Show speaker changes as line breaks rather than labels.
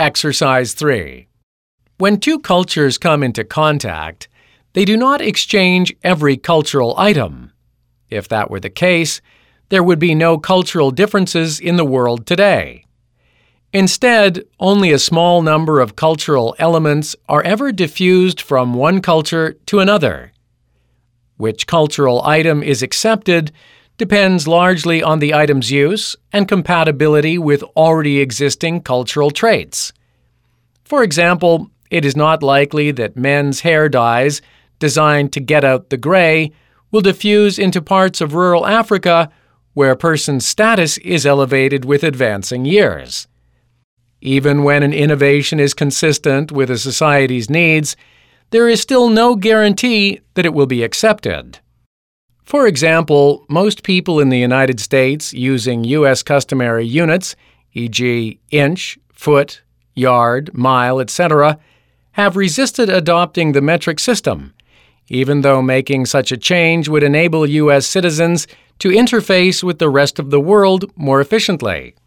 Exercise 3. When two cultures come into contact, they do not exchange every cultural item. If that were the case, there would be no cultural differences in the world today. Instead, only a small number of cultural elements are ever diffused from one culture to another. Which cultural item is accepted depends largely on the item's use and compatibility with already existing cultural traits. For example, it is not likely that men's hair dyes, designed to get out the gray, will diffuse into parts of rural Africa where a person's status is elevated with advancing years. Even when an innovation is consistent with a society's needs, there is still no guarantee that it will be accepted. For example, most people in the United States using U.S. customary units, e.g. inch, foot, yard, mile, etc., have resisted adopting the metric system, even though making such a change would enable U.S. citizens to interface with the rest of the world more efficiently.